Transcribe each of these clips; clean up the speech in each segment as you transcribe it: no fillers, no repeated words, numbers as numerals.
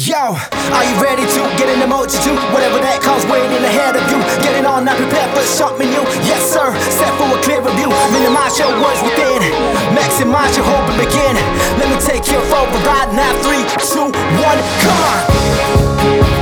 Yo, are you ready to get in the multitude? Whatever that comes waiting ahead of you. Getting on, not prepared for something new. Yes sir, set for a clearer view. Minimize your words within, maximize your hope and begin. Let me take you for a ride now. 3, 2, 1, come on.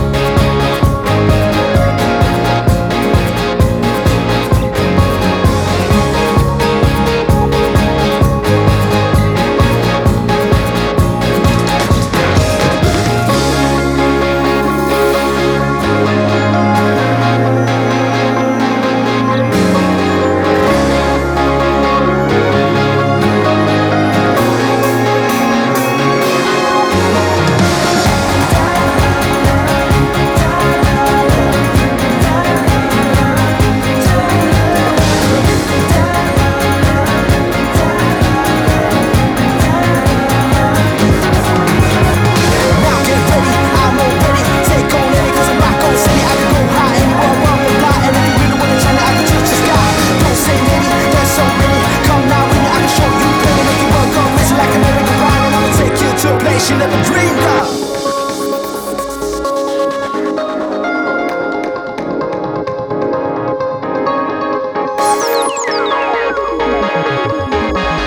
You never dreamed of.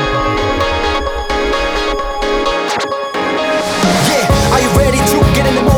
Yeah, are you ready to get in the